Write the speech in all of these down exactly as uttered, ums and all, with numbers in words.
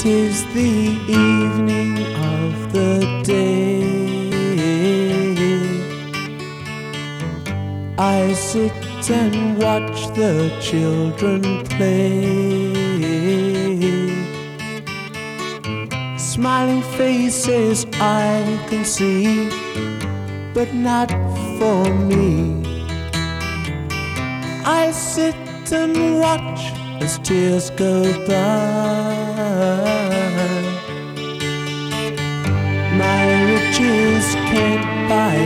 'Tis the evening of the day. I sit and watch the children play. Smiling faces I can see, but not for me. I sit and watch as tears go by. My riches can't buy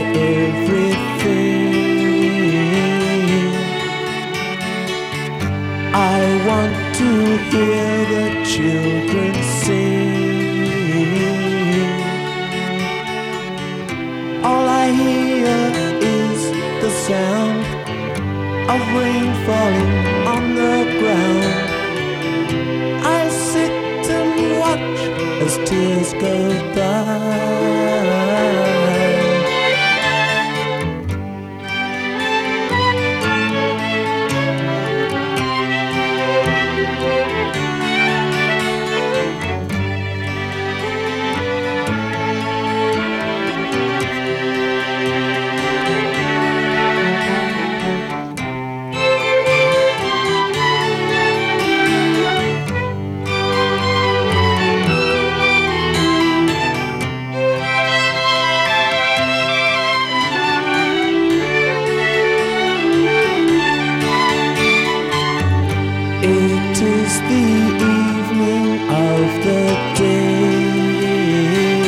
everything. I want to hear the children sing. All I hear is the sound of rain falling on the ground. I sit and watch as tears go by. It is the evening of the day.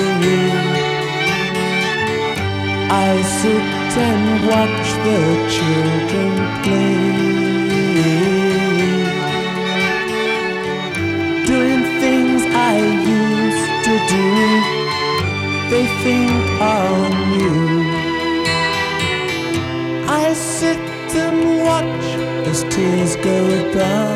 I sit and watch the children play, doing things I used to do. They think are new. I sit and watch as tears go by.